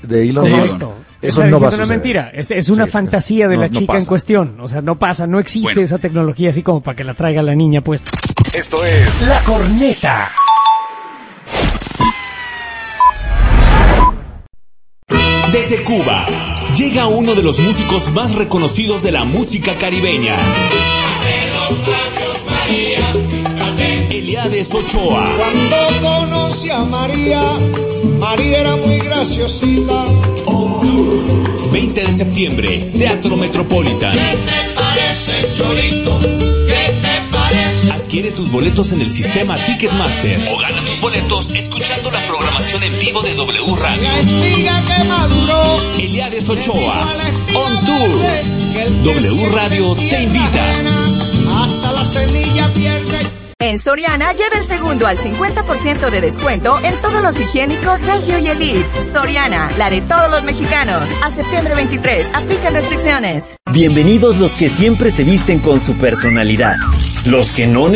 de Elon Musk. Eso no va a suceder. Es una mentira, es una fantasía de la chica en cuestión. O sea, no pasa, no existe esa tecnología así como para que la traiga la niña puesta. Esto es La Corneta. Desde Cuba, llega uno de los músicos más reconocidos de la música caribeña. Eliades Ochoa. Cuando conocí a María, María era muy graciosita. 20 de septiembre, Teatro Metropolitan. ¿Qué te parece, Cholito? ¿Qué te parece? Adquiere tus boletos en el sistema Ticketmaster o gana tus boletos escuchando la programación en vivo de W Radio. La espiga que maduró. Eliades Ochoa, On Tour. W Radio te invita. Hasta la semilla pierde. En Soriana, lleva el segundo al 50% de descuento en todos los higiénicos Regio y Elite. Soriana, la de todos los mexicanos. A septiembre 23, aplican restricciones. Bienvenidos los que siempre se visten con su personalidad. Los que no